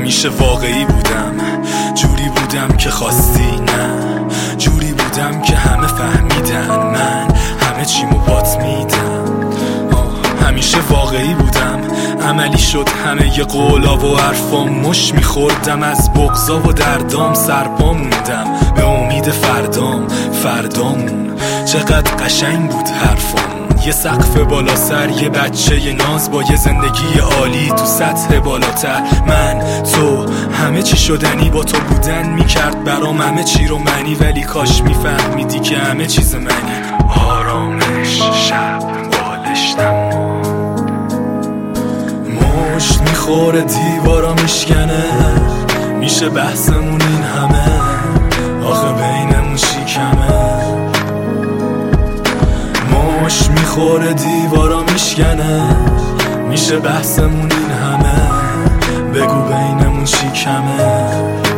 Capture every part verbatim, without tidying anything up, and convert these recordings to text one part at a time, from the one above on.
همیشه واقعی بودم، جوری بودم که خواستی، نه جوری بودم که همه فهمیدن من همه چیمو بات میدم. همیشه واقعی بودم، عملی شد همه ی قولا و حرفام، مش میخوردم از بغضا و دردام، سرپا موندم به امید فردام. فردامون چقدر قشنگ بود حرفام، یه سقف بالا سر، یه بچه یه ناز با یه زندگی عالی تو سطح بالاتر. من تو همه چی شدنی با تو بودن میکرد برام همه چی رو منی، ولی کاش میفهمیدی که همه چیز منی. آرامش شب بالشتم مشت میخوره دیوارا میشکنه، میشه بحثمون این همه، آخه بینمون شیکمه. مشت میخوره دیوارا میشکنه، میشه بحثمون این همه، بگو بینمون شیکمه.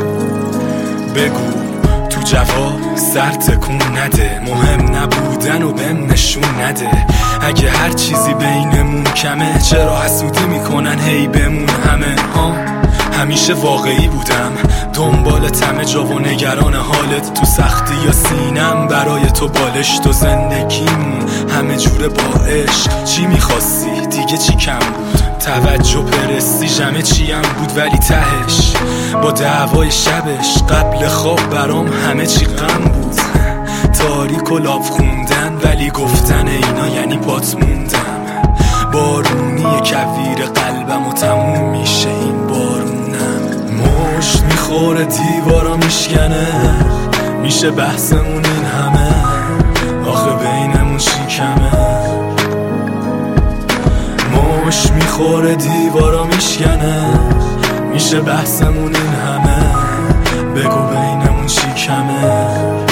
بگو تو جواب سر تکون نده، مهم نبودن و بهم نشون نده. اگه هر چیزی بینمون کمه، چرا حسودی میکنن هی بمون همه ها. همیشه واقعی بودم، دنبال تمه جا و نگران حالت، تو سختی یا سینم برای تو بالشت و زندگیمون همه جوره با عشق. چی میخواستی دیگه؟ چی کم بود؟ توجه پرستیژ همه چیم بود، ولی تهش با دعوای شبش قبل خواب برام همه چی غم بود. تاریک و لاب خوندن، ولی گفتن اینا یعنی پات موندم. بارونی کویر قلبم و تموم میشه این بارونم. مشت میخوره دیوارا میشکنه، میشه بحثمون این همه، آخه بینمون شیکمه. مشت میخوره دیوارا میشکنه، میشه بحثمون این همه، بگو بینمون شیکمه.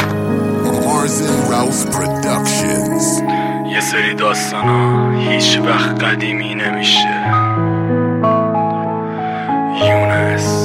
یه سری داستانا هیچ وقت قدیمی نمیشه. یونس